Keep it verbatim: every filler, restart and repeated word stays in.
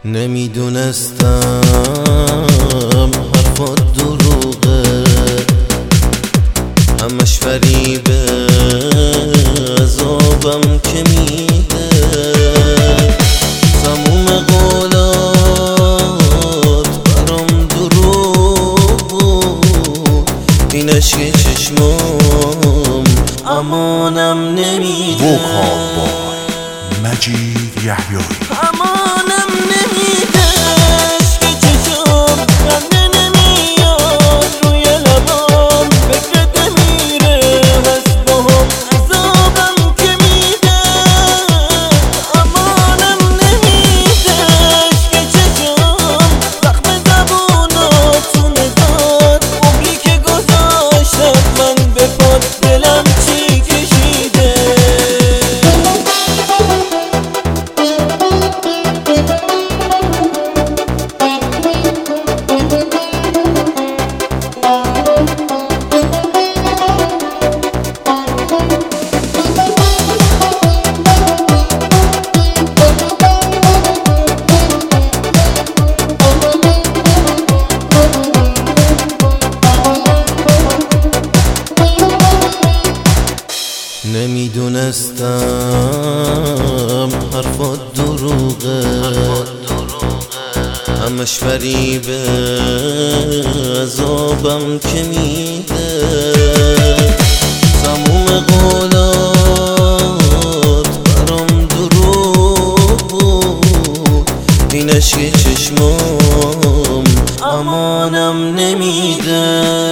نمیدونستم حرفات دروغه، همش فریبه، عذابم که میده. تموم قولات برام دروغ بود، این عشق چشمام امانم نمیده. ووکال بای مجید یحیایی. امانم نمیده، عشق چشم خنده نمیاد روی لبام، فکرت میره هست باهم، عذابم که میده. امانم نمیده، عشق چشم زخم زبوناتونه داد، عمری که گذاشتم من به پاد، دلم چی کشیده. نمیدونستم حرفات دروغه، همش فریبه، عذابم که میده. تموم قولات برام دروغ بود، این عشق چشمام امانم نمیده.